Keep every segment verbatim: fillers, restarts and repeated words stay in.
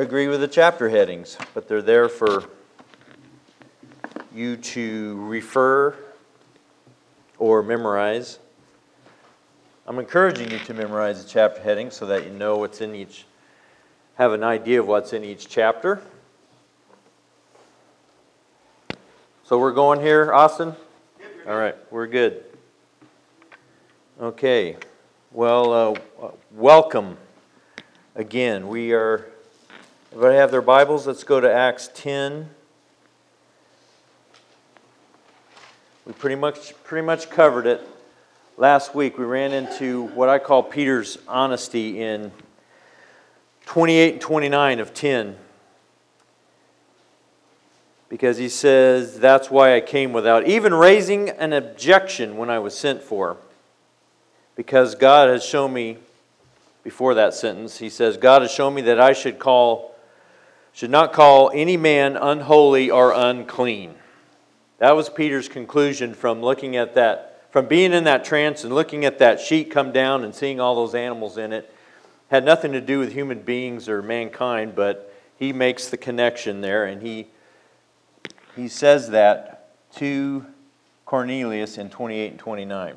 agree with the chapter headings, but they're there for you to refer or memorize. I'm encouraging you to memorize the chapter headings so that you know what's in each, have an idea of what's in each chapter. So we're going here, Austin? All right, we're good. Okay, well, uh, welcome again. We are, everybody have their Bibles? Let's go to Acts ten. We pretty much pretty much covered it last week. We ran into what I call Peter's honesty in twenty-eight and twenty-nine of ten. Because he says, that's why I came without even raising an objection when I was sent for. Because God has shown me, before that sentence, he says, God has shown me that I should call, should not call any man unholy or unclean. That was Peter's conclusion from looking at that, from being in that trance and looking at that sheet come down and seeing all those animals in it. Had nothing to do with human beings or mankind, but he makes the connection there, and he he says that to Cornelius in twenty-eight and twenty-nine.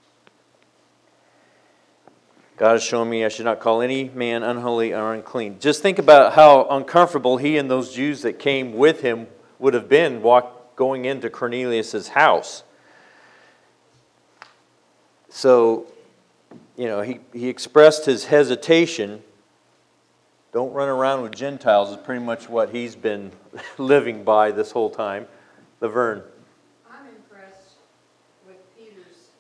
God has shown me I should not call any man unholy or unclean. Just think about how uncomfortable he and those Jews that came with him would have been walk, going into Cornelius' house. So, you know, he, he expressed his hesitation. Don't run around with Gentiles is pretty much what he's been living by this whole time. Laverne. I'm impressed with Peter's.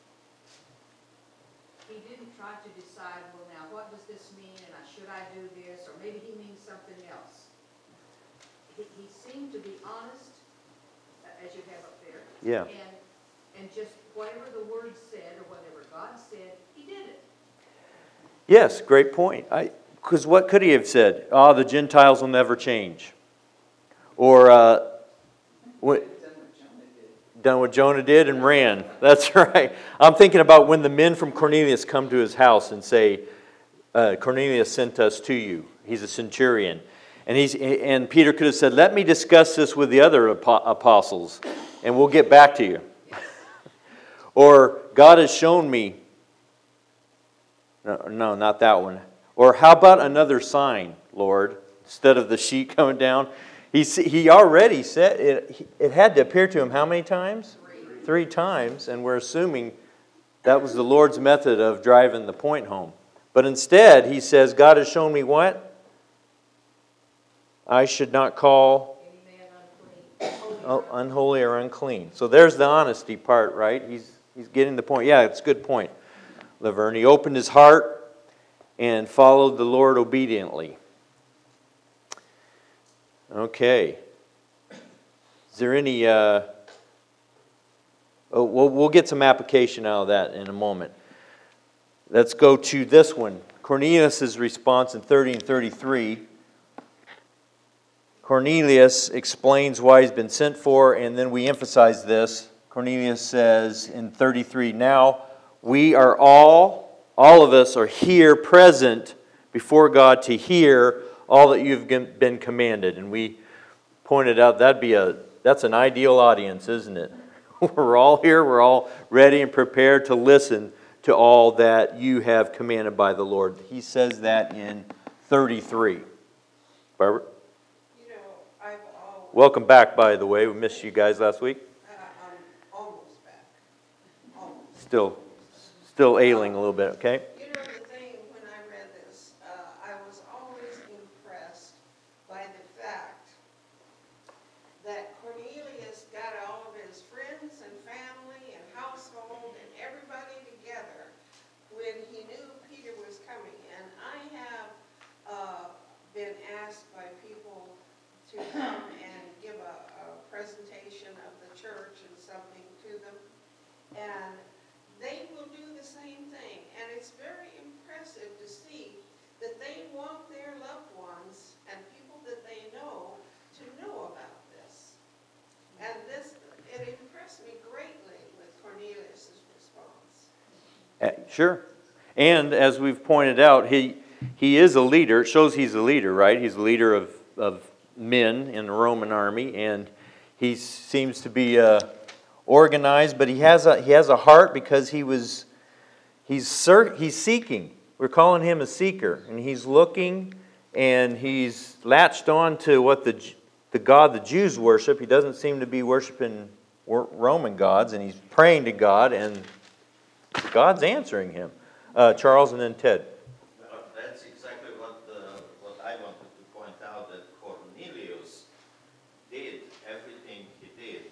He didn't try to decide, well, now, what does this mean, and should I do this, or maybe he means something else. He, he seemed to be honest, as you have up there. Yeah. And, and just whatever the word said, or whatever God said, he did it. Yes, great point. I, because what could he have said? Oh, the Gentiles will never change. Or, uh, what, done what Jonah did and ran. That's right. I'm thinking about when the men from Cornelius come to his house and say, uh, Cornelius sent us to you. He's a centurion. And he's and Peter could have said, let me discuss this with the other apostles, and we'll get back to you. Or, God has shown me. No, no, not that one. Or how about another sign, Lord, instead of the sheet coming down? He he already said it. It had to appear to him how many times? Three. Three times, and we're assuming that was the Lord's method of driving the point home. But instead, he says, God has shown me what? I should not call Any man unclean. oh, unholy or unclean. So there's the honesty part, right? He's he's getting the point. Yeah, it's a good point, Laverne. He opened his heart and followed the Lord obediently. Okay. Is there any... Uh, oh, we'll, we'll get some application out of that in a moment. Let's go to this one. Cornelius' response in thirty and thirty-three. Cornelius explains why he's been sent for, and then we emphasize this. Cornelius says in thirty-three, now we are all... All of us are here present before God to hear all that you've been commanded. And we pointed out that'd be a that's an ideal audience, isn't it? We're all here, we're all ready and prepared to listen to all that you have commanded by the Lord. He says that in thirty-three. Barbara? You know, I've always... Welcome back, by the way. We missed you guys last week. Uh, I'm almost back. Almost. Still... Still ailing a little bit, okay? You know, the thing, when I read this, uh, I was always impressed by the fact that Cornelius got all of his friends and family and household and everybody together when he knew Peter was coming. And I have uh, been asked by people to come and give a, a presentation of the church and something to them. And they will do the same thing, and it's very impressive to see that they want their loved ones and people that they know to know about this. And this, it impressed me greatly with Cornelius' response. Uh, sure. And as we've pointed out, he he is a leader. It shows he's a leader, right? He's a leader of, of men in the Roman army, and he seems to be uh, organized, but he has a he has a heart because he was he's cert, he's seeking. We're calling him a seeker, and he's looking, and he's latched on to what the the God the Jews worship. He doesn't seem to be worshiping Roman gods, and he's praying to God, and God's answering him. Uh, Charles, and then Ted. Well, that's exactly what uh, what I wanted to point out, that Cornelius did everything he did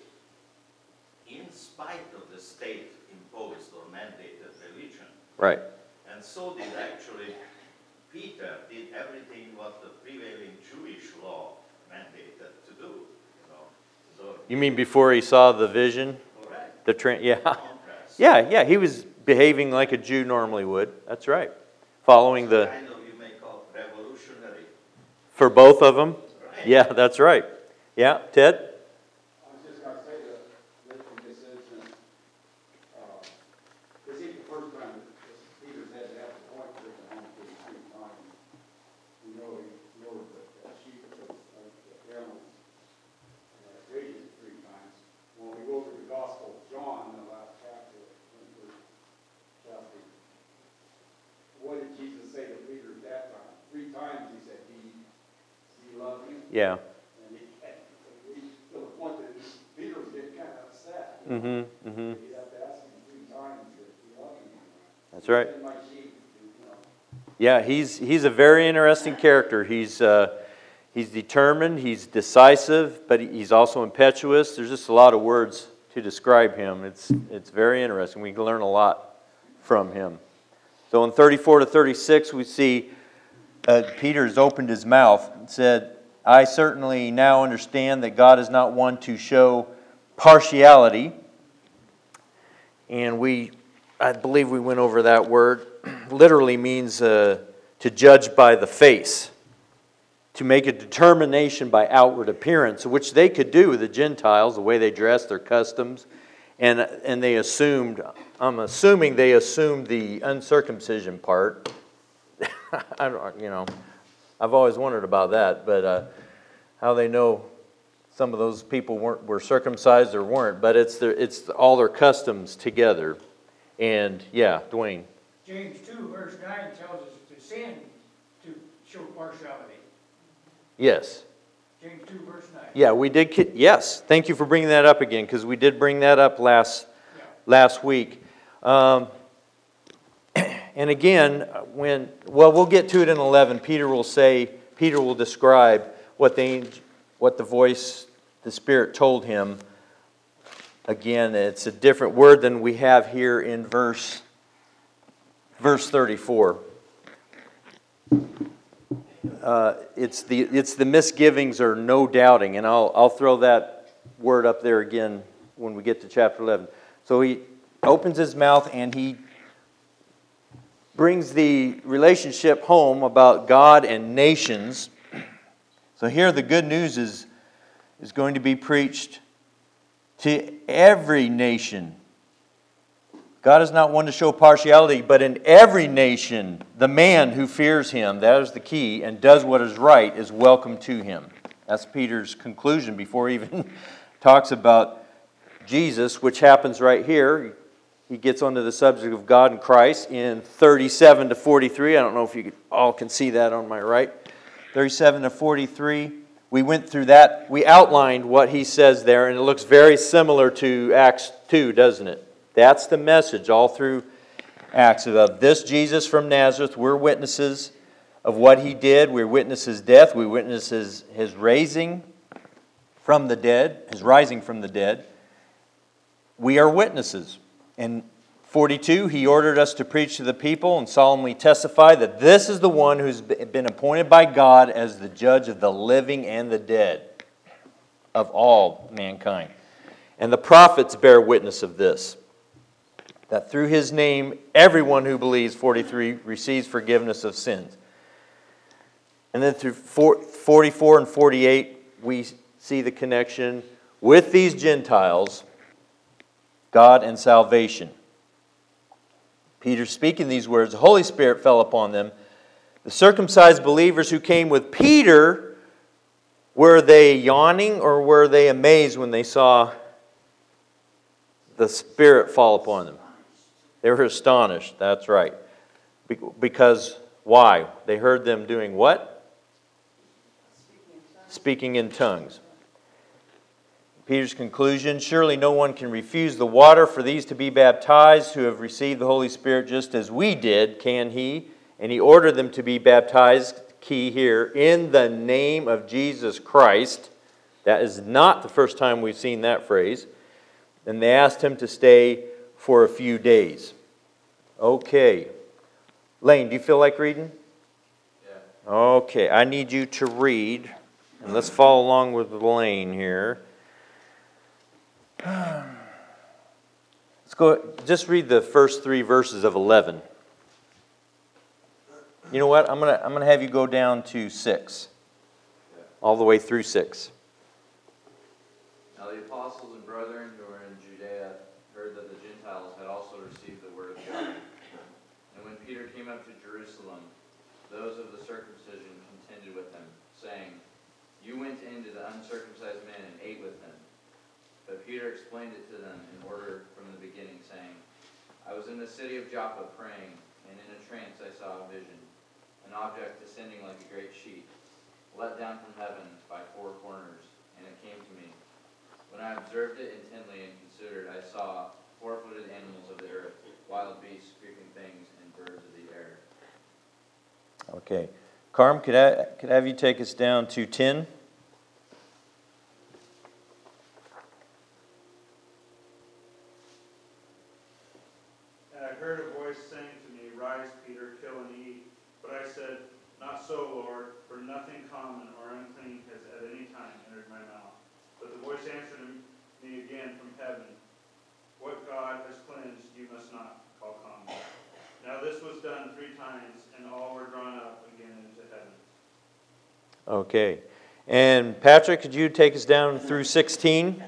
in spite of the state-imposed or mandated religion. Right. And so did actually Peter, did everything what the prevailing Jewish law mandated to do. You know, so You mean before he saw the vision? correct. The tra- yeah. Contrast. Yeah, yeah, he was behaving like a Jew normally would. That's right. Following the, Kind of you may call revolutionary. for both of them. Right. Yeah, that's right. Yeah, Ted? I was just gonna say that, that in this instance, uh, this is the first time that Peter's had to have the point to the home for the three times. We know he lured the the sheep, the, uh, the animals, uh, grazing three times. When we go through the Gospel of John, the last chapter, twenty-first chapter, what did Jesus say to Peter at that time? Three times he said, "Do you, do you love me?" Yeah. And he, he, to the point that Peter was getting kind of upset. Mm-hmm, mm-hmm. You have to ask him three times if you love him. That's right. In my sheep, you know. Yeah, he's he's a very interesting character. He's uh, he's determined, he's decisive, but he's also impetuous. There's just a lot of words to describe him. It's it's very interesting. We can learn a lot from him. So in thirty-four to thirty-six, we see uh, Peter's opened his mouth and said, "I certainly now understand that God is not one to show partiality." And we, I believe we went over that word. Literally means uh, to judge by the face, to make a determination by outward appearance, which they could do with the Gentiles, the way they dressed, their customs, and and they assumed. I'm assuming they assumed the uncircumcision part. I don't, you know, I've always wondered about that, but uh, how they know some of those people weren't were circumcised or weren't. But it's their, it's all their customs together, and yeah, Dwayne. James two, verse nine tells us to sin to show partiality. Yes. James two, verse nine. Yeah, we did. ki- Yes, thank you for bringing that up again, because we did bring that up last Yeah. last week. Um, and again, when well, we'll get to it in eleven. Peter will say, Peter will describe what the angel, what the voice, the Spirit told him. Again, it's a different word than we have here in verse verse thirty-four. Uh, it's the it's the misgivings or no doubting, and I'll I'll throw that word up there again when we get to chapter eleven. So he opens his mouth and he brings the relationship home about God and nations. So here the good news is is going to be preached to every nation. God is not one to show partiality, but in every nation, the man who fears him, that is the key, and does what is right, is welcome to him. That's Peter's conclusion before he even talks about Jesus, which happens right here. He gets onto the subject of God and Christ in thirty-seven to forty-three. I don't know if you all can see that on my right. thirty-seven to forty-three. We went through that. We outlined what he says there, and it looks very similar to Acts two, doesn't it? That's the message all through Acts about this Jesus from Nazareth. We're witnesses of what he did. We witness his death. We witness his, his raising from the dead, his rising from the dead. We are witnesses. In forty-two, he ordered us to preach to the people and solemnly testify that this is the one who's been appointed by God as the judge of the living and the dead, of all mankind. And the prophets bear witness of this, that through his name, everyone who believes, forty-three, receives forgiveness of sins. And then through forty-four and forty-eight, we see the connection with these Gentiles, God and salvation. Peter speaking these words, the Holy Spirit fell upon them. The circumcised believers who came with Peter, were they yawning or were they amazed when they saw the Spirit fall upon them? They were astonished, that's right. Because, why? They heard them doing what? Speaking in tongues. Peter's conclusion, surely no one can refuse the water for these to be baptized who have received the Holy Spirit just as we did, can he? And he ordered them to be baptized, key here, in the name of Jesus Christ. That is not the first time we've seen that phrase. And they asked him to stay for a few days. Okay. Lane, do you feel like reading? Yeah. Okay, I need you to read. And let's follow along with Lane here. Let's go, just read the first three verses of eleven. You know what? I'm gonna I'm gonna have you go down to six, all the way through six. Now the apostles and brethren who were in Judea heard that the Gentiles had also received the word of God. And when Peter came up to Jerusalem, those of the circumcision contended with him, saying, "You went in to the uncircumcised men and ate with them." But Peter explained it to them in order from the beginning, saying, "I was in the city of Joppa praying, and in a trance I saw a vision, an object descending like a great sheet, let down from heaven by four corners, and it came to me. When I observed it intently and considered, I saw four-footed animals of the earth, wild beasts, creeping things, and birds of the air." Okay. Carm, could I, could I have you take us down to ten? And I heard a voice saying to me, "Rise, Peter, kill and eat." But I said, "Not so, Lord, for nothing common or unclean has at any time entered my mouth." But the voice answered me again from heaven, "What God has cleansed, you must not call common." Now this was done three times, and all were drawn up again into heaven. Okay. And Patrick, could you take us down through sixteen?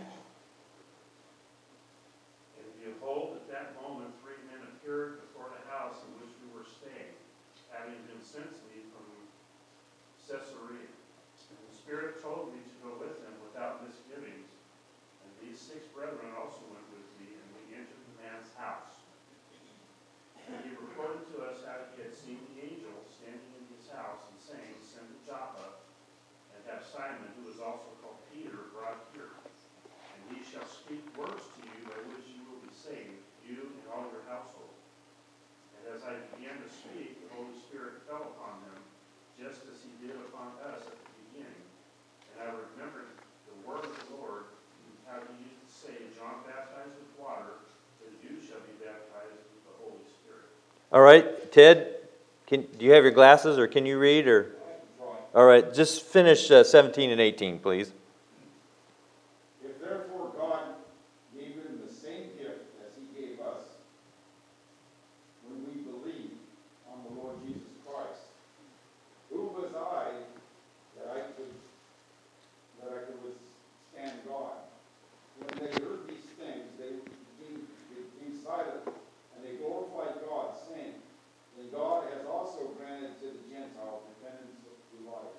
And behold, at that moment three men appeared before the house in which we were staying, having been sent to me from Caesarea. And the Spirit told me to go with them without misgivings. And these six brethren also went with me, and we entered the man's house. And he reported to us how he had seen the angel standing in his house and saying, "Send to Joppa, and have Simon, who is also called Peter, brought here. And he shall speak words to you by which you will be saved, you and all your household." And as I began to speak, the Holy Spirit fell upon them, just as he did upon us at the beginning. And I remembered the word of the Lord, how he used to say, "John baptized with water, but you shall be baptized with the Holy Spirit." All right, Ted, can, do you have your glasses or can you read? Or all right, just finish uh, seventeen and eighteen, please. If therefore God gave them the same gift as he gave us, when we believe on the Lord Jesus Christ, who was I that I could that I could withstand God? When they heard these things, they became, they became silent, and they glorified God, saying, "Then God has also granted to the Gentiles repentance through life."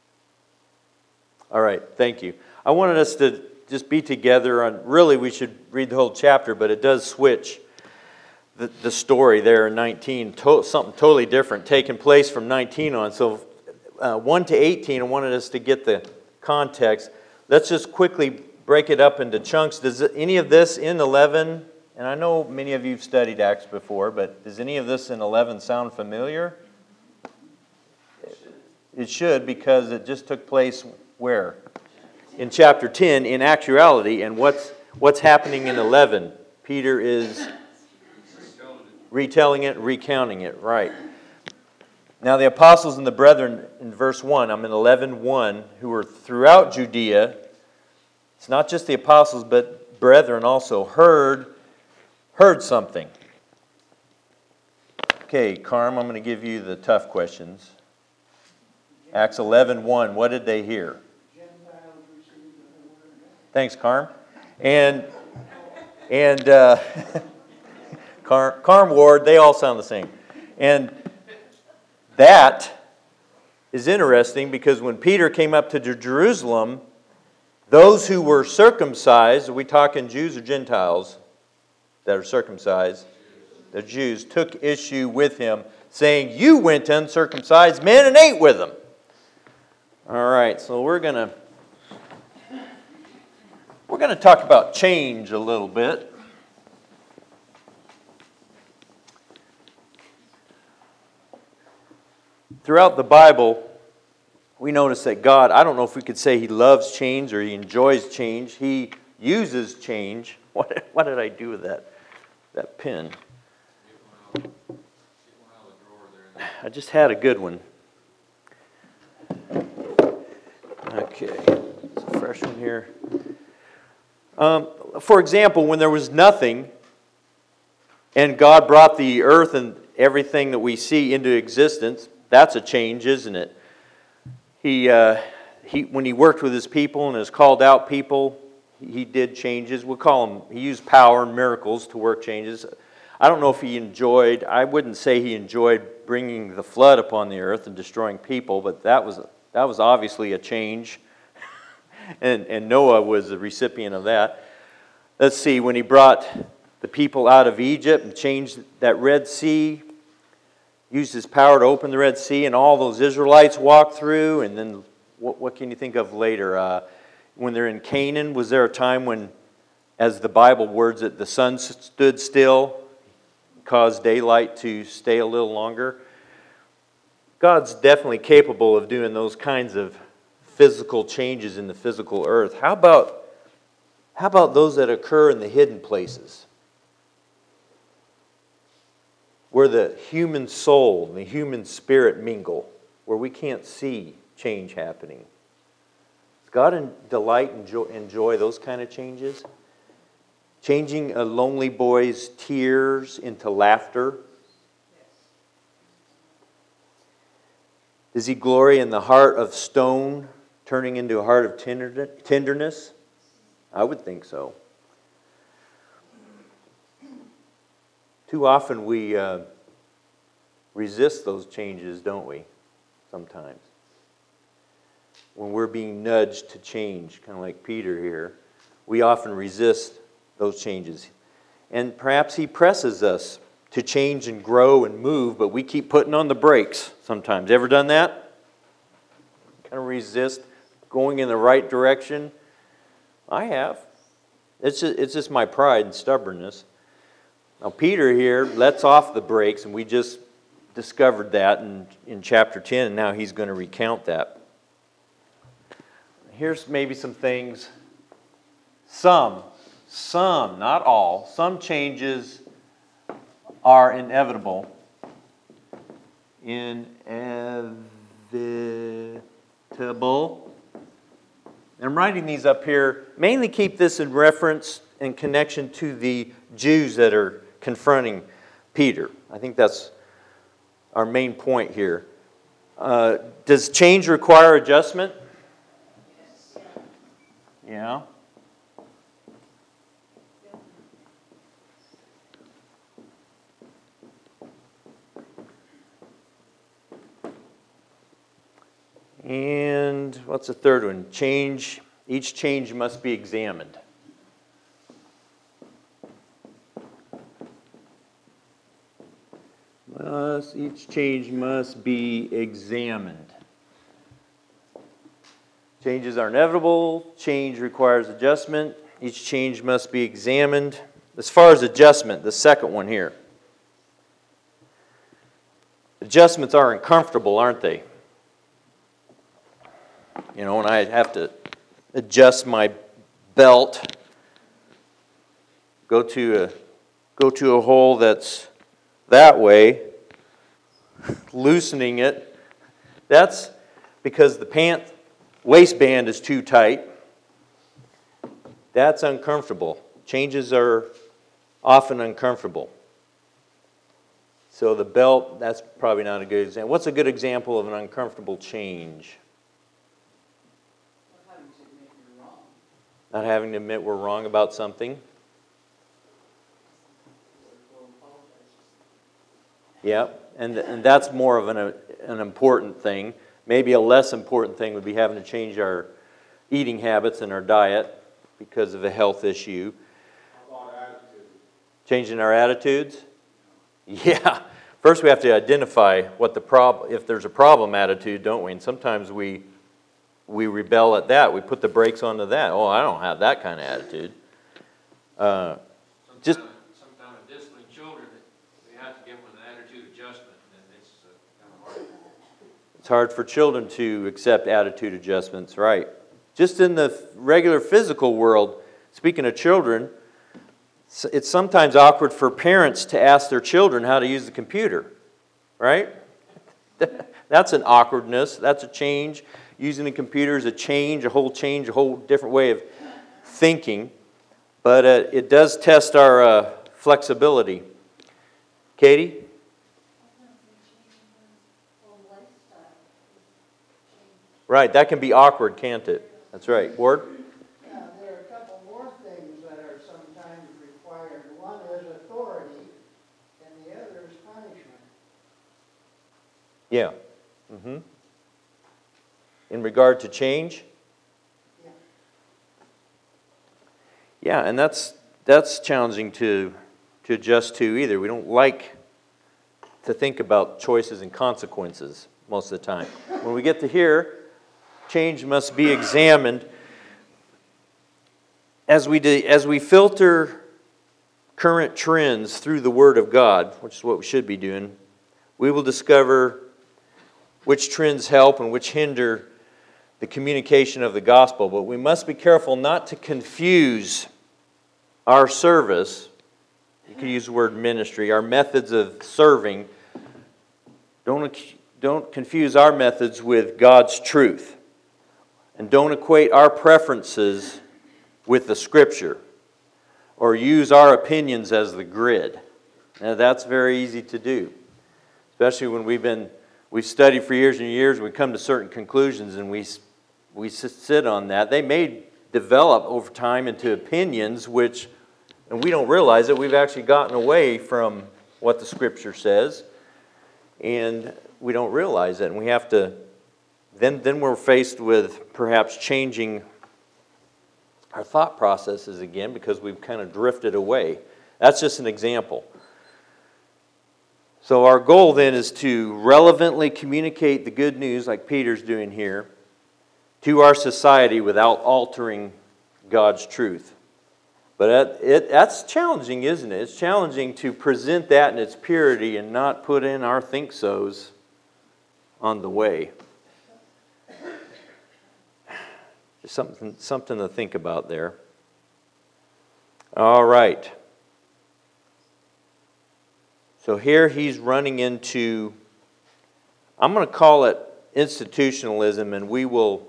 All right, thank you. I wanted us to just be together on, really we should read the whole chapter, but it does switch the, the story there in nineteen, to, something totally different taking place from nineteen on. So uh, one to eighteen, I wanted us to get the context. Let's just quickly break it up into chunks. Does any of this in eleven, and I know many of you have studied Acts before, but does any of this in eleven sound familiar? It should, because it just took place where? In chapter ten, in actuality. And what's what's happening in eleven? Peter is retelling it, recounting it, right. Now the apostles and the brethren in verse one, I'm in eleven one, who were throughout Judea, it's not just the apostles, but brethren also, heard, heard something. Okay, Carm, I'm going to give you the tough questions. Acts eleven one, what did they hear? Thanks, Carm. And and uh, Carm, Carm Ward, they all sound the same. And that is interesting because when Peter came up to Jerusalem, those who were circumcised, are we talking Jews or Gentiles that are circumcised? The Jews took issue with him, saying, "You went to uncircumcised men and ate with them." All right, so we're going to we're going to talk about change a little bit. Throughout the Bible, we notice that God, I don't know if we could say He loves change or He enjoys change. He uses change. What, what did I do with that, that pen? I just had a good one. Okay, it's a fresh one here. Um, for example, when there was nothing, and God brought the earth and everything that we see into existence, that's a change, isn't it? He, uh, he, when He worked with His people and has called out people, He did changes. We'll call them, He used power and miracles to work changes. I don't know if He enjoyed, I wouldn't say He enjoyed bringing the flood upon the earth and destroying people, but that was, that was obviously a change. and, and Noah was the recipient of that. Let's see, when He brought the people out of Egypt and changed that Red Sea, used His power to open the Red Sea, and all those Israelites walked through. And then what, what can you think of later? Uh, when they're in Canaan, was there a time when, as the Bible words it, the sun stood still, caused daylight to stay a little longer? God's definitely capable of doing those kinds of physical changes in the physical earth. How about, how about those that occur in the hidden places? Where the human soul and the human spirit mingle, where we can't see change happening. Does God in delight and enjoy, enjoy those kind of changes? Changing a lonely boy's tears into laughter. Does He glory in the heart of stone turning into a heart of tender, tenderness? I would think so. Too often we uh, resist those changes, don't we? Sometimes. When we're being nudged to change, kind of like Peter here, we often resist those changes. And perhaps He presses us to change and grow and move, but we keep putting on the brakes sometimes. Ever done that? Kind of resist going in the right direction? I have. It's just, it's just my pride and stubbornness. Now, Peter here lets off the brakes, and we just discovered that in, in chapter ten, and now he's going to recount that. Here's maybe some things. Some, some, not all, some changes are inevitable. Inevitable. I'm writing these up here. Mainly keep this in reference and connection to the Jews that are confronting Peter. I think that's our main point here. Uh, does change require adjustment? Yeah. And what's the third one? Change. Each change must be examined. Must, each change must be examined. Changes are inevitable. Change requires adjustment. Each change must be examined. As far as adjustment, the second one here. Adjustments are uncomfortable, aren't they? You know, when I have to adjust my belt, go to a go to a hole that's that way, loosening it, that's because the pant waistband is too tight. That's uncomfortable. Changes are often uncomfortable. So the belt, that's probably not a good example. What's a good example of an uncomfortable change? Not having to admit we're wrong about something. Yeah, and, and that's more of an, an important thing. Maybe a less important thing would be having to change our eating habits and our diet because of a health issue. How about attitude? Changing our attitudes? Yeah. First we have to identify what the problem, if there's a problem attitude, don't we? And sometimes we we rebel at that. We put the brakes onto that. Oh, I don't have that kind of attitude. Uh, just Sometimes in disciplining children, we have to give them an attitude adjustment, and it's uh, kind of hard. It's hard for children to accept attitude adjustments, right? Just in the regular physical world, speaking of children, it's sometimes awkward for parents to ask their children how to use the computer, right? That's an awkwardness. That's a change. Using the computer is a change, a whole change, a whole different way of thinking. But uh, it does test our uh, flexibility. Katie? Right, that can be awkward, can't it? That's right. Ward? Yeah, there are a couple more things that are sometimes required. One is authority, and the other is punishment. Yeah. Mm-hmm. In regard to change? Yeah. Yeah, and that's that's challenging to to adjust to either. We don't like to think about choices and consequences most of the time. When we get to here, change must be examined. As we do, as we filter current trends through the Word of God, which is what we should be doing, we will discover which trends help and which hinder the communication of the gospel. But we must be careful not to confuse our service, you could use the word ministry, our methods of serving. Don't, don't confuse our methods with God's truth. And don't equate our preferences with the Scripture, or use our opinions as the grid. Now that's very easy to do, especially when we've been we've studied for years and years. We come to certain conclusions and we we sit on that. They may develop over time into opinions, which, and we don't realize that we've actually gotten away from what the Scripture says, and we don't realize it. And we have to. Then then we're faced with perhaps changing our thought processes again because we've kind of drifted away. That's just an example. So our goal then is to relevantly communicate the good news, like Peter's doing here, to our society without altering God's truth. But it, that's challenging, isn't it? It's challenging to present that in its purity and not put in our think-sos on the way. Just something, something to think about there. All right. So here he's running into, I'm going to call it institutionalism, and we will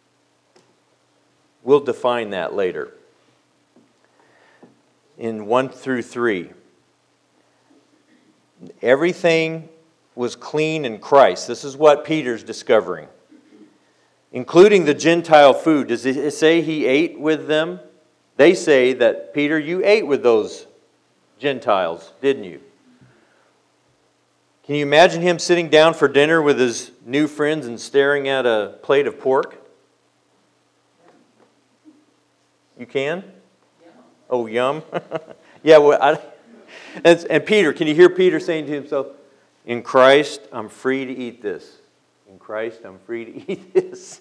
we'll define that later. In one through three. Everything was clean in Christ. This is what Peter's discovering. Including the Gentile food. Does it say he ate with them? They say that, Peter, you ate with those Gentiles, didn't you? Can you imagine him sitting down for dinner with his new friends and staring at a plate of pork? You can? Oh, yum. Yeah, well, I, and, and Peter, can you hear Peter saying to himself, in Christ, I'm free to eat this. In Christ, I'm free to eat this.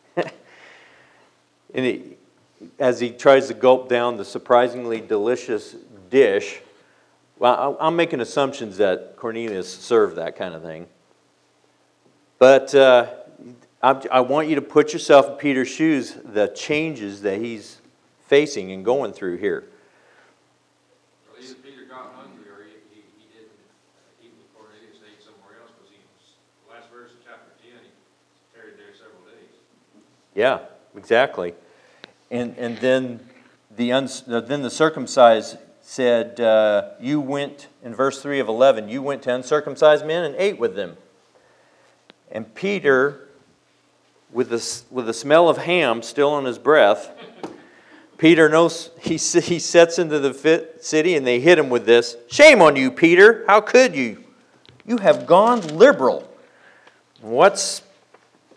And he, as he tries to gulp down the surprisingly delicious dish, well, I'm making assumptions that Cornelius served that kind of thing. But uh, I, I want you to put yourself in Peter's shoes, the changes that he's facing and going through here. Well, either Peter got hungry or he, he, he didn't eat with Cornelius, ate somewhere else, because he, the last verse of chapter ten, he tarried there several days. Yeah, exactly. And and then the uns, then the circumcised said, uh, you went, in verse three of eleven, you went to uncircumcised men and ate with them. And Peter, with the, with the smell of ham still on his breath, Peter knows, he, he sets into the fit city and they hit him with this. Shame on you, Peter. How could you? You have gone liberal. What's,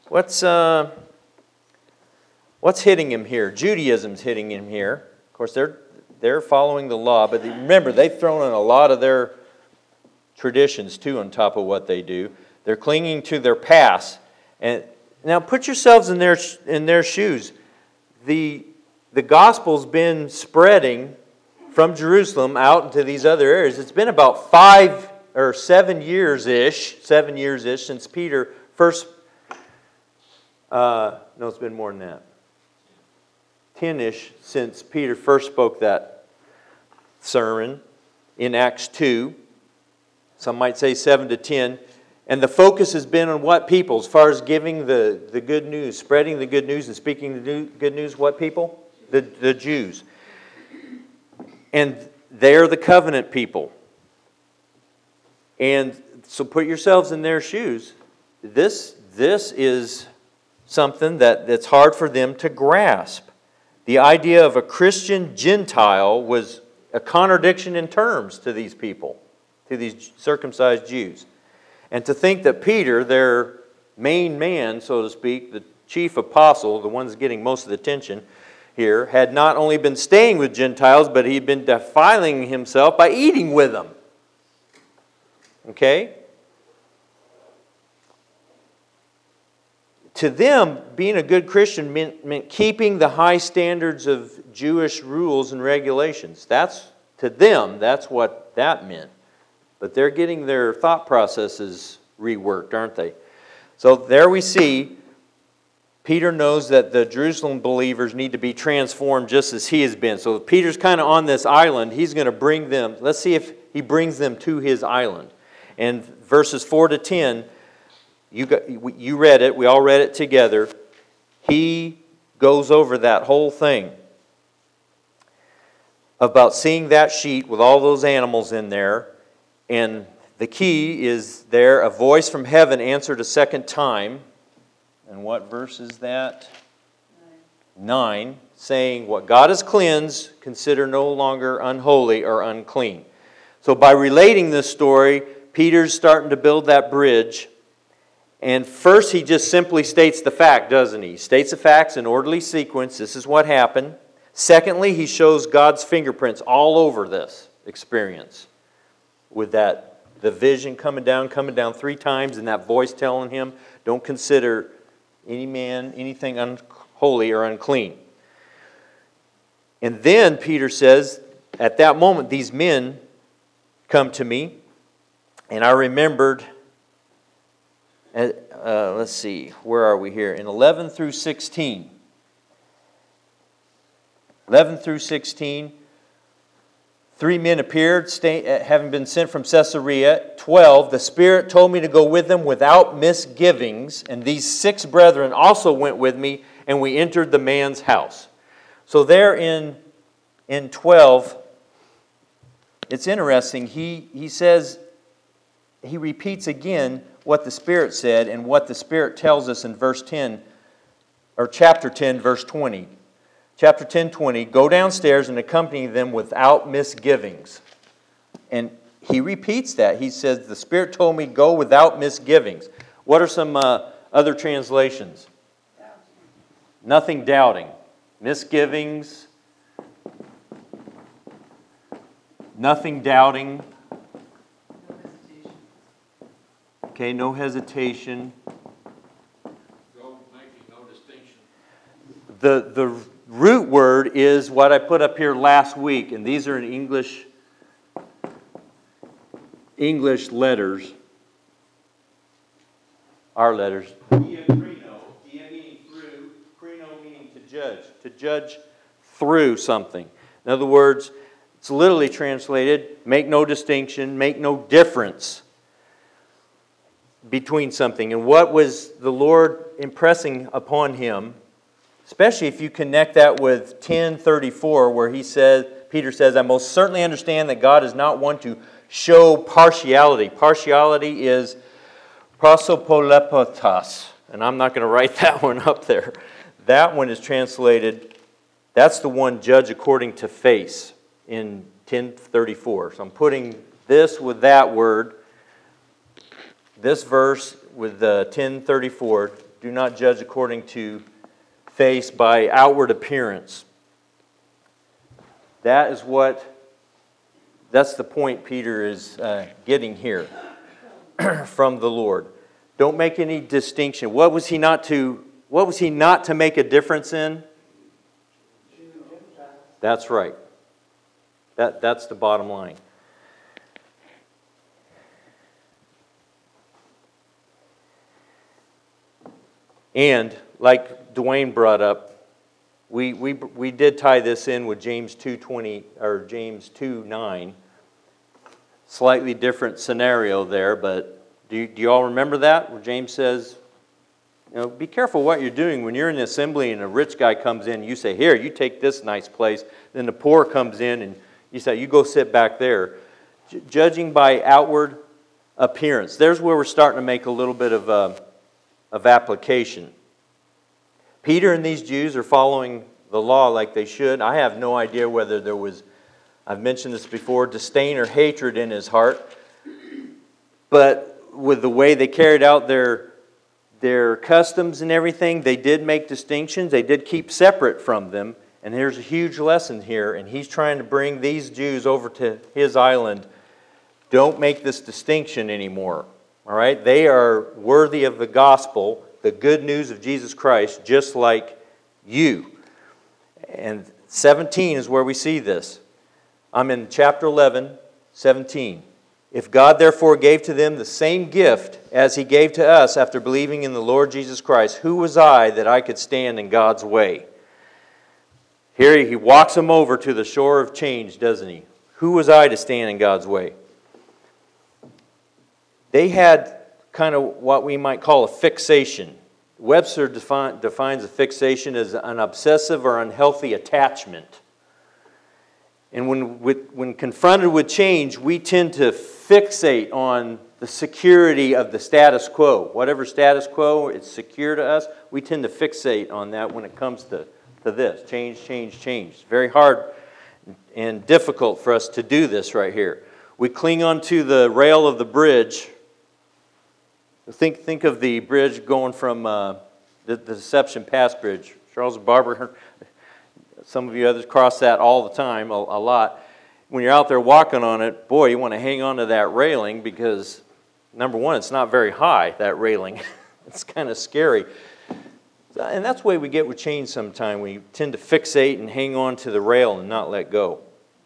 what's, uh, what's hitting him here? Judaism's hitting him here. Of course, they're, they're following the law, but remember, they've thrown in a lot of their traditions, too, on top of what they do. They're clinging to their past. And now put yourselves in their, in their shoes. The, the gospel's been spreading from Jerusalem out into these other areas. It's been about five or seven years-ish, seven years-ish since Peter first, uh, no, it's been more than that. Ten-ish since Peter first spoke that sermon in Acts two. Some might say seven to ten. And the focus has been on what people? As far as giving the, the good news, spreading the good news and speaking the good news, what people? The, the Jews. And they're the covenant people. And so put yourselves in their shoes. This, this is something that, that's hard for them to grasp. The idea of a Christian Gentile was a contradiction in terms to these people, to these circumcised Jews. And to think that Peter, their main man, so to speak, the chief apostle, the one that's getting most of the attention here, had not only been staying with Gentiles, but he'd been defiling himself by eating with them. Okay? To them, being a good Christian meant, meant keeping the high standards of Jewish rules and regulations. That's, to them, that's what that meant. But they're getting their thought processes reworked, aren't they? So there we see Peter knows that the Jerusalem believers need to be transformed just as he has been. So Peter's kind of on this island. He's going to bring them. Let's see if he brings them to his island. And verses four to ten, you, got, you read it. We all read it together. He goes over that whole thing about seeing that sheet with all those animals in there. And the key is there, a voice from heaven answered a second time. And what verse is that? Nine. Nine, saying, what God has cleansed, consider no longer unholy or unclean. So by relating this story, Peter's starting to build that bridge. And first he just simply states the fact, doesn't he? He states the facts in orderly sequence. This is what happened. Secondly, he shows God's fingerprints all over this experience. With that, the vision coming down, coming down three times, and that voice telling him, don't consider any man, anything unholy or unclean. And then Peter says, at that moment, these men come to me, and I remembered, uh, uh, let's see, where are we here? In eleven through sixteen. eleven through sixteen. Three men appeared, stay, having been sent from Caesarea. Twelve, the Spirit told me to go with them without misgivings. And these six brethren also went with me, and we entered the man's house. So there in, in twelve, it's interesting. He, he says, he repeats again what the Spirit said and what the Spirit tells us in verse ten, or chapter ten, verse twenty. Chapter ten, twenty, go downstairs and accompany them without misgivings. And he repeats that. He says, the Spirit told me go without misgivings. What are some uh, other translations? Doubting. Nothing doubting. Misgivings. Nothing doubting. No hesitation. Okay, no hesitation. Go making no distinction. The, the root word is what I put up here last week, and these are in English, English letters. Our letters. Diakrino, dia meaning through, krino meaning to judge, to judge through something. In other words, it's literally translated, make no distinction, make no difference between something. And what was the Lord impressing upon him? Especially if you connect that with ten thirty-four, where he says, Peter says, I most certainly understand that God is not one to show partiality. Partiality is prosopolepotas. And I'm not going to write that one up there. That one is translated, that's the one judge according to face in ten thirty-four. So I'm putting this with that word, this verse with the ten thirty-four, do not judge according to face by outward appearance. That is what, that's the point Peter is uh, getting here from the Lord. Don't make any distinction. What was he not to, what was he not to make a difference in? That's right. That, that's the bottom line. And like Dwayne brought up, we, we, we did tie this in with James two twenty or James two nine. Slightly different scenario there, but do you, do you all remember that? Where James says, you know, be careful what you're doing when you're in the assembly and a rich guy comes in. You say, here, you take this nice place. Then the poor comes in and you say, you go sit back there. J- judging by outward appearance. There's where we're starting to make a little bit of, uh, of application. Peter and these Jews are following the law like they should. I have no idea whether there was, I've mentioned this before, disdain or hatred in his heart. But with the way they carried out their, their customs and everything, they did make distinctions. They did keep separate from them. And there's a huge lesson here. And he's trying to bring these Jews over to his island. Don't make this distinction anymore. All right? They are worthy of the gospel, the good news of Jesus Christ, just like you. And seventeen is where we see this. I'm in chapter eleven, seventeen. If God therefore gave to them the same gift as He gave to us after believing in the Lord Jesus Christ, who was I that I could stand in God's way? Here He walks them over to the shore of change, doesn't He? Who was I to stand in God's way? They had kind of what we might call a fixation. Webster defi- defines a fixation as an obsessive or unhealthy attachment. And when, with, when confronted with change, we tend to fixate on the security of the status quo. Whatever status quo, it's secure to us. We tend to fixate on that when it comes to, to this. Change, change, change. It's very hard and difficult for us to do this right here. We cling onto the rail of the bridge. Think, think of the bridge going from uh, the, the Deception Pass Bridge. Charles and Barbara, some of you others cross that all the time, a, a lot. When you're out there walking on it, boy, you want to hang on to that railing because, number one, it's not very high, that railing. It's kind of scary. And that's the way we get with change sometimes. We tend to fixate and hang on to the rail and not let go.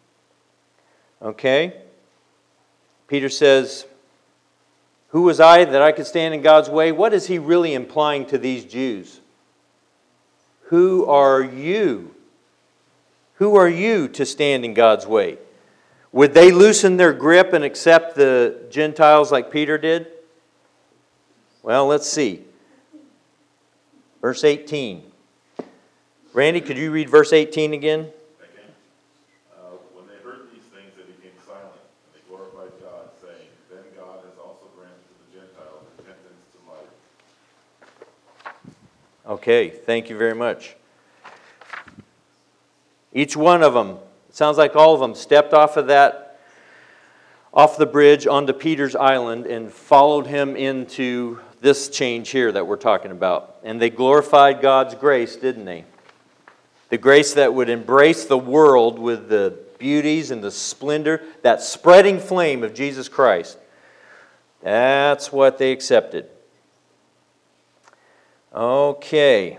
Okay? Peter says, who was I that I could stand in God's way? What is he really implying to these Jews? Who are you? Who are you to stand in God's way? Would they loosen their grip and accept the Gentiles like Peter did? Well, let's see. Verse eighteen. Randy, could you read verse eighteen again? I can. Uh, when they heard these things, they became silent, and they glorified God, saying, then God has also granted to the Gentiles repentance to life. Okay, thank you very much. Each one of them, it sounds like all of them, stepped off of that, off the bridge onto Peter's island and followed him into this change here that we're talking about. And they glorified God's grace, didn't they? The grace that would embrace the world with the beauties and the splendor, that spreading flame of Jesus Christ. That's what they accepted. Okay.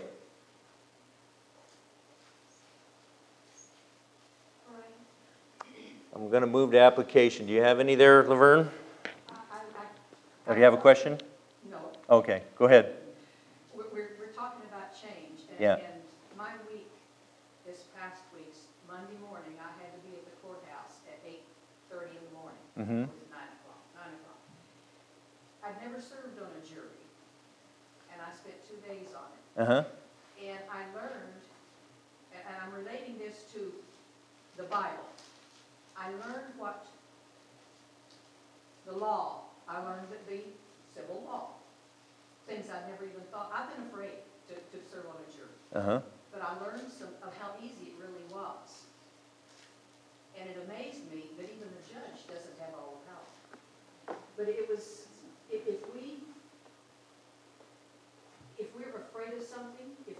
I'm going to move to application. Do you have any there, Laverne? I, I, Or do you have a question? no, Okay, go ahead. we're, we're, we're talking about change. And, Yeah. and my week, this past week's Monday morning, I had to be at the courthouse at eight thirty in the morning. Mm-hmm. It was nine o'clock, nine o'clock. I'd never served on a jury, and I spent two days on it. Uh-huh. And I learned, and and I'm relating this to the Bible. I learned what the law, I learned that the civil law, things I never even thought, I've been afraid to, to serve on a jury. Uh-huh. But I learned some of how easy it really was. And it amazed me that even the judge doesn't have all the power. But it was, if, if we, if we're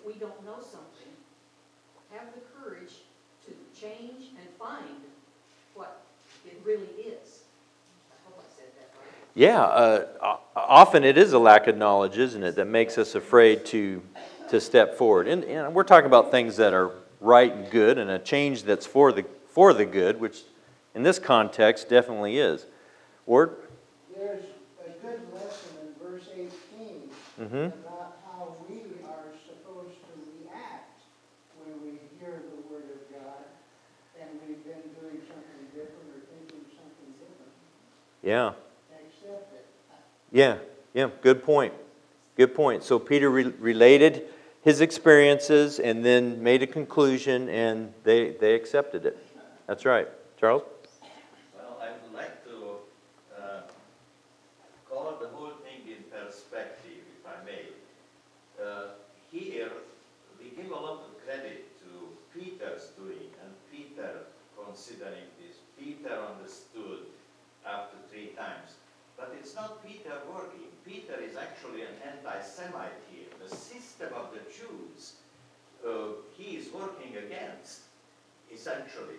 we don't know something, have the courage to change and find what it really is. I hope I said that right. Yeah, uh, often it is a lack of knowledge, isn't it, that makes us afraid to to step forward. And, and we're talking about things that are right and good, and a change that's for the for the good, which in this context definitely is. Ward? There's a good lesson in verse eighteen Mm-hmm. about how we are supposed to react when we hear the word of God and we've been doing something different or thinking something different. Yeah. Accept it. Yeah, yeah, good point. Good point. So Peter re- related his experiences and then made a conclusion, and they, they accepted it. That's right. Charles? Well, I would like to uh, call the whole thing in perspective, if I may. Uh, here, we give a lot of credit to Peter's doing and Peter considering this. Peter understood after three times. But it's not Peter working. Peter is actually an anti-Semite here. The system of the Jews, uh, he is working against, essentially.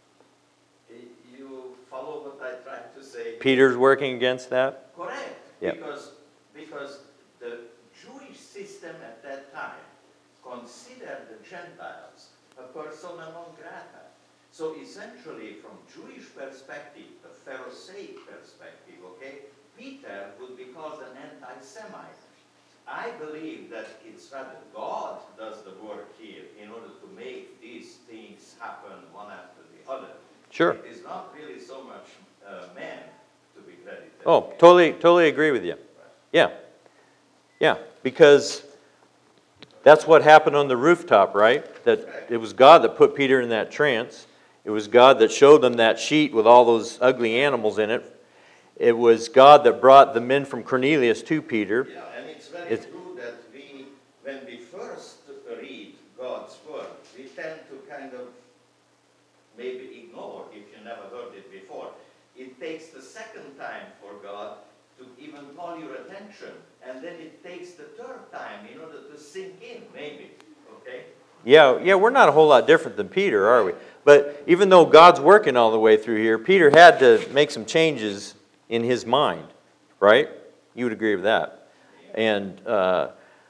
You follow what I tried to say? Peter's working against that? Correct. Yep. Because, because the Jewish system at that time considered the Gentiles a persona non grata. So essentially, from Jewish perspective, the Pharisaic perspective, okay, Peter would be called an anti-Semite. I believe that it's rather God does the work here in order to make these things happen one after the other. Sure. It is not really so much uh, man to be credited. Oh, totally, totally agree with you. Yeah. Yeah, because that's what happened on the rooftop, right? That it was God that put Peter in that trance. It was God that showed them that sheet with all those ugly animals in it. It was God that brought the men from Cornelius to Peter. Yeah, and it's very It's, true that we, when we first read God's word, we tend to kind of maybe ignore if you never heard it before. It takes the second time for God to even call your attention, and then it takes the third time in order to sink in, maybe, okay? Yeah, yeah, we're not a whole lot different than Peter, are we? But even though God's working all the way through here, Peter had to make some changes in his mind, right? You would agree with that. And, uh,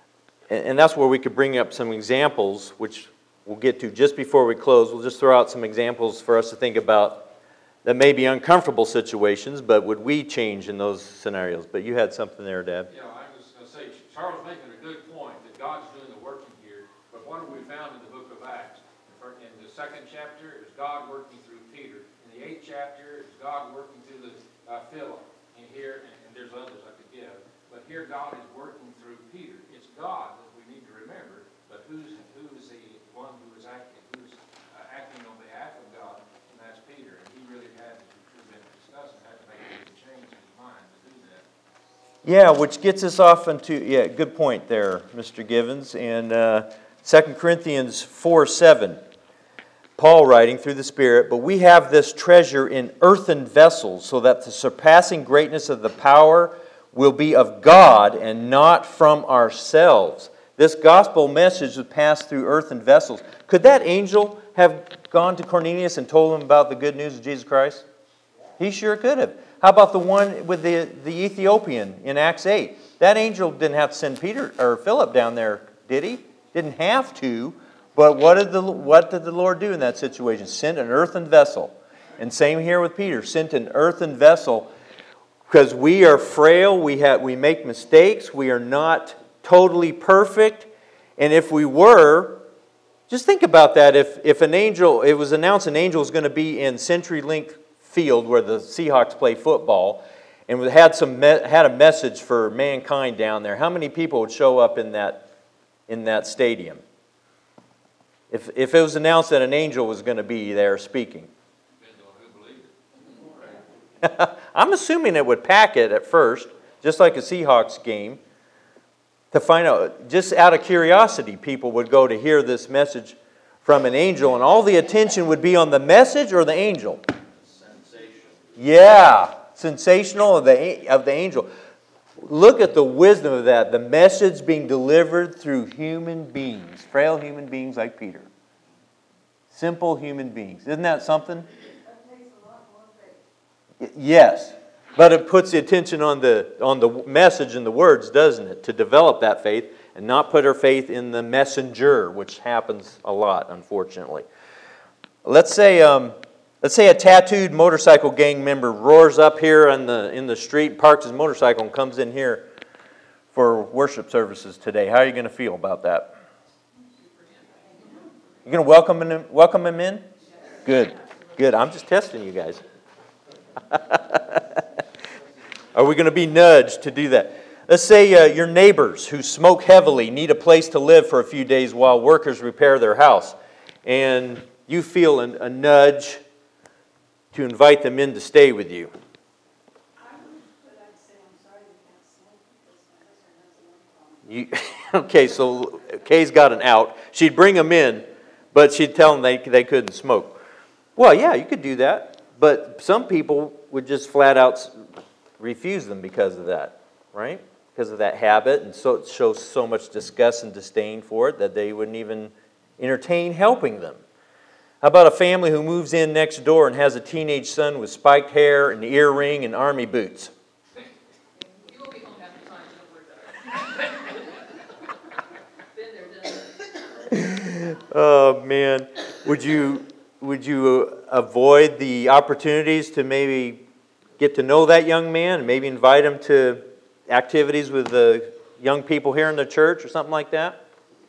and and that's where we could bring up some examples, which we'll get to just before we close. We'll just throw out some examples for us to think about that may be uncomfortable situations, but would we change in those scenarios? But you had something there, Dad. Yeah, I was going to say, Charles was making a good point that God's doing the working here, but what have we found in the book of Acts? In the second chapter, is God working through Peter. In the eighth chapter, is God working through the uh, Philip. And here, and, and there's others I could give, but here God is working through Peter. It's God that we need to remember, but who's who is the one who is acting, who's uh, acting on behalf of God, and that's Peter. And he really had, as we've been discussing, had to make a change in his mind to do that. Yeah, which gets us off into, yeah, good point there, Mister Givens. And uh, Second Corinthians four seven. Paul writing through the Spirit, but we have this treasure in earthen vessels, so that the surpassing greatness of the power will be of God and not from ourselves. This gospel message was passed through earthen vessels. Could that angel have gone to Cornelius and told him about the good news of Jesus Christ? He sure could have. How about the one with the, the Ethiopian in Acts eight? That angel didn't have to send Peter or Philip down there, did he? Didn't have to. But what did the what did the Lord do in that situation? Sent an earthen vessel. And same here with Peter. Sent an earthen vessel because we are frail. We have we make mistakes. We are not totally perfect. And if we were, just think about that. If if an angel, it was announced an angel was going to be in CenturyLink Field where the Seahawks play football, and had some had a message for mankind down there, how many people would show up in that in that stadium? If, if it was announced that an angel was going to be there speaking. Depends on who believed it. I'm assuming it would pack it at first, just like a Seahawks game, to find out, just out of curiosity, people would go to hear this message from an angel, and all the attention would be on the message or the angel? Sensation. Yeah, sensational of the, of the angel. look at the wisdom of that. The message being delivered through human beings, frail human beings like Peter. Simple human beings. Isn't that something? That takes a lot more faith. Y- Yes. But it puts the attention on the on the message and the words, doesn't it? To develop that faith and not put our faith in the messenger, which happens a lot, unfortunately. Let's say um, let's say a tattooed motorcycle gang member roars up here in the in the street, parks his motorcycle, and comes in here for worship services today. How are you going to feel about that? You going to welcome him welcome him in? Good, good. I'm just testing you guys. Are we going to be nudged to do that? Let's say uh, your neighbors who smoke heavily need a place to live for a few days while workers repair their house. And you feel an, a nudge to invite them in to stay with you. I would, but I'd say, I'm sorry, you can't smoke because my husband has a lung problem. You, okay, so Kay's got an out. She'd bring them in, but she'd tell them they, they couldn't smoke. Well, yeah, you could do that. But some people would just flat out refuse them because of that, right? Because of that habit, and so it shows so much disgust and disdain for it that they wouldn't even entertain helping them. How about a family who moves in next door and has a teenage son with spiked hair, an earring, and army boots? You will be home half the time, don't worry about it. Been there, done that. Oh, man. Would you, would you avoid the opportunities to maybe get to know that young man and maybe invite him to activities with the young people here in the church or something like that?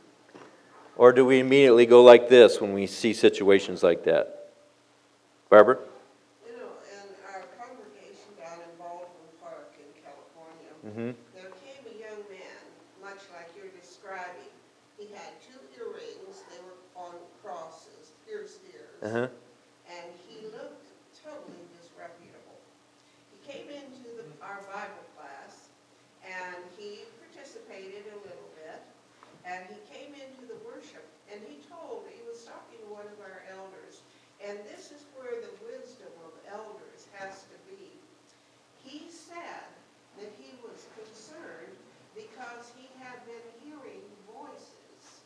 Or do we immediately go like this when we see situations like that? Barbara? You know, in our congregation down in Baldwin Park in California, Mm-hmm. there came a young man, much like you're describing. He had two earrings, they were on crosses, pierced ears, Uh-huh. and he looked totally disreputable. He came into the, our Bible class, and he participated a little bit, and he came into the worship, and he told, he was talking to one of our elders, and this is where the wisdom of elders has to be. He said that he was concerned because he had been hearing voices.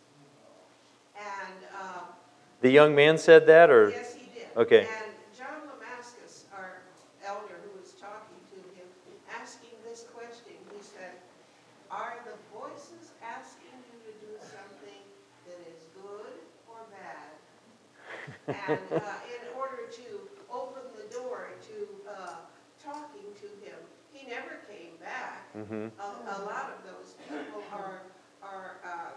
And, uh, The young man said that, or? yes, he did. Okay. And John Lamascus, our elder who was talking to him, asking this question, he said, are the voices asking you to do something that is good or bad? And uh, in order to open the door to uh, talking to him, he never came back. Mm-hmm. A, a lot of those people are, are um,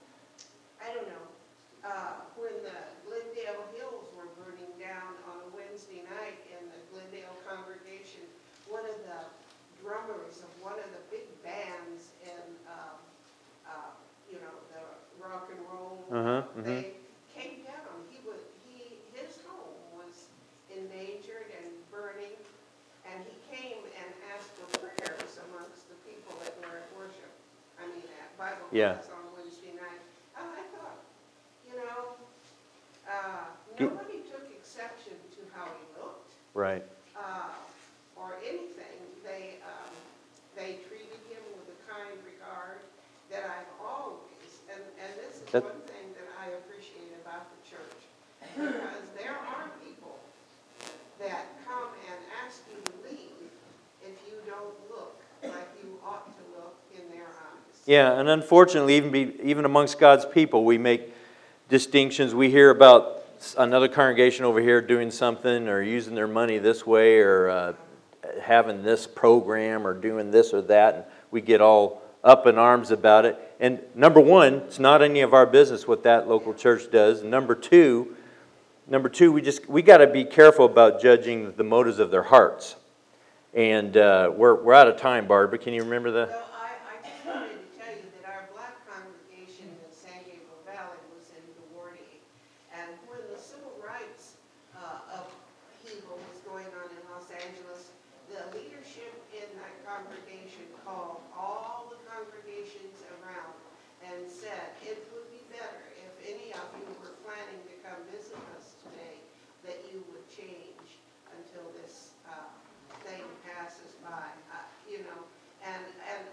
I don't know, uh, when the Glendale Hills were burning down on a Wednesday night in the Glendale congregation, one of the drummers of one of the big bands in, um, uh, you know, the rock and roll, Uh-huh, uh, mhm. they came down. He was, he, his home was endangered and burning, and he came and asked for prayers amongst the people that were at worship. I mean, at Bible Yeah. class on Wednesday night. And I thought, you know, uh, Ge- nobody took exception to how he looked, Right. uh, or anything. They, um, they treated him with a kind regard that I've always, and, and this is That- one thing that I appreciate about the church, because there are people that come and ask you to leave if you don't look like you ought to look in their eyes. Yeah, and unfortunately, even be, even amongst God's people, we make distinctions. We hear about another congregation over here doing something or using their money this way or uh, having this program or doing this or that, and we get all up in arms about it. And number one, it's not any of our business what that local church does. And number two, number two, we just we got to be careful about judging the motives of their hearts. And uh, we're we're out of time, Barbara. Can you remember the? Well, I, I just wanted to tell you that our black congregation in San Gabriel Valley was in Duarte. And when the civil rights uh, upheaval was going on in Los Angeles, the leadership in that congregation called all the congregations around and said, it would be better if any of you were planning to come visit us today, that you would change until this uh, thing passes by, uh, you know. And, and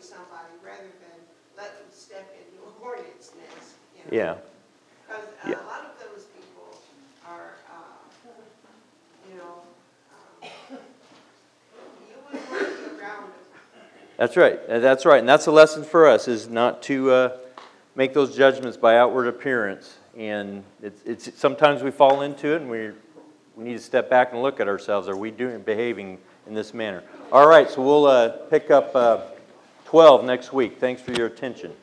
somebody rather than let them step into a hornet's nest, you know? Yeah. Because Yeah. a lot of those people are, uh, you know, um, you wouldn't want to be around them. That's right, Uh, that's right, and that's a lesson for us, is not to uh, make those judgments by outward appearance. And it's, it's, sometimes we fall into it, and we we need to step back and look at ourselves. Are we doing, behaving in this manner? All right, so we'll uh, pick up uh, twelve next week. Thanks for your attention.